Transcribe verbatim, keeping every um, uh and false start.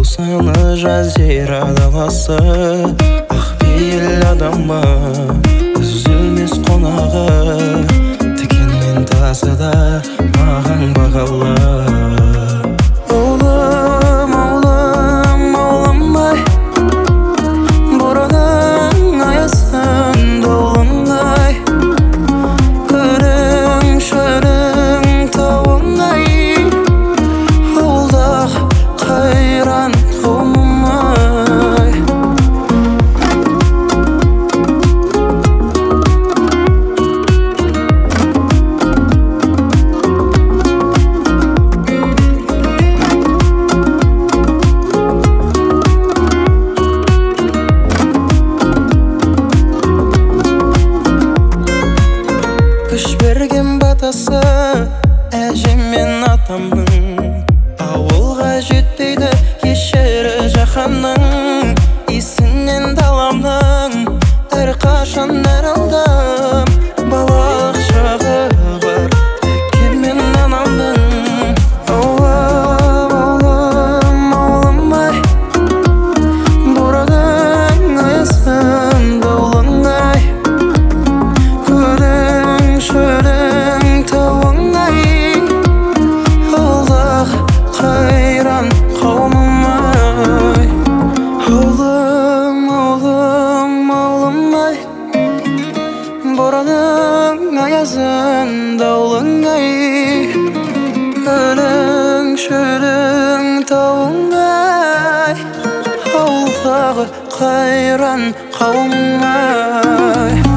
Сусыны жазира даласы, ақ пейіл адамы, үзілмес қонағы, тікенмен тасы да маған бағалы. Олым, олым, олым-ай, бұрының аясын долың-ай, күрің, шөрің, тауың-ай, олдақ қайран қауымым-ай. Күш берген батасы әжем мен атамның, ауылға жетпейді еш жері жаһанның. Есінен даламның әрқашан әралдым, балалық шағы бар әкем мен анамның. Ауылым, ауылым, ауылым-ай, бұрының аясын долың-ай, күрің, шөрің, тауың-ай, олдақ қайран қауымым-ай. Ауылым, ауылым, ауылым-ай, бұрының аясын долың-ай, күрің, шөрің, тауың-ай, олдағы қайран қауымым-ай.